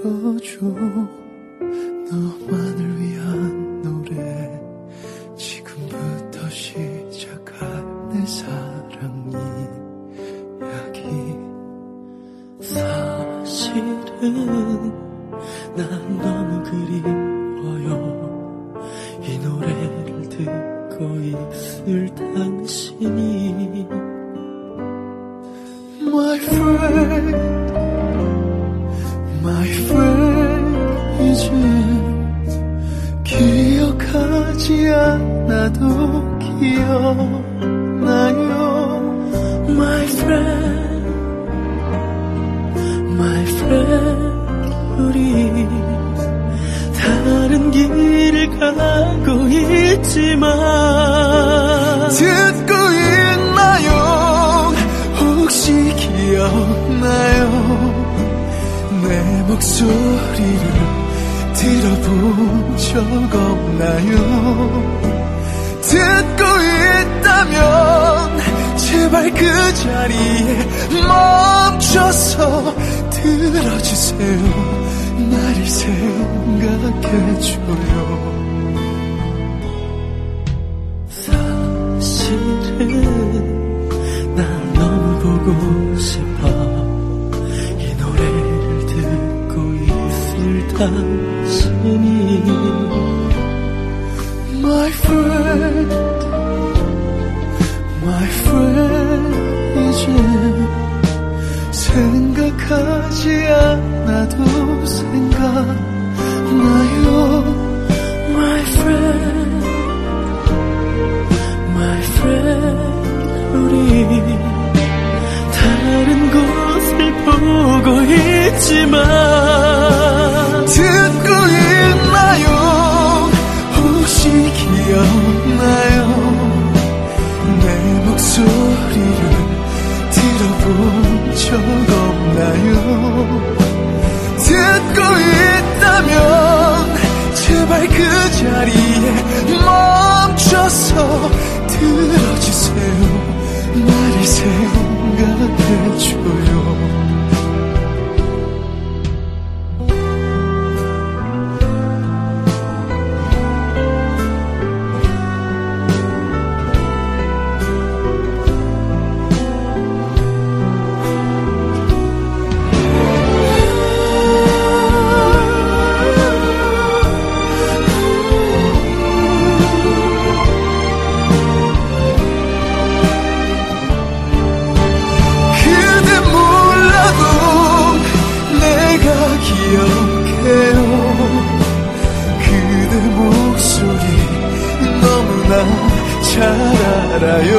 들어줘. 너만을 위한 노래, 지금부터 시작할 내 사랑 이야기. 사실은 난 너무 그리워요. 이 노래를 듣고 있을 당신이. My friend, my friend, 이제 기억하지 않아도 기억나요. My friend, my friend, 우리 다른 길을 가고 있지만 듣고 있나요? 혹시 기억나요? 내 목소리를 들어본 적 없나요? 듣고 있다면 제발 그 자리에 멈춰서 들어주세요. 나를 생각해줘요. 사실은 난 너무 보고 싶어. 이 노래를 듣고 있을 당신이. My friend, my friend, 이제 생각하지 않아도 생각나요. My friend, my friend, 우리 다른 곳을 보고 있지만 듣고 있나요? 혹시 기억나요? 내 목소리를 들어본 적 없나요? 듣고 있다면 제발 그 자리에 멈춰서 들어주세요. 나를 생각해줘요. 잘 알아요.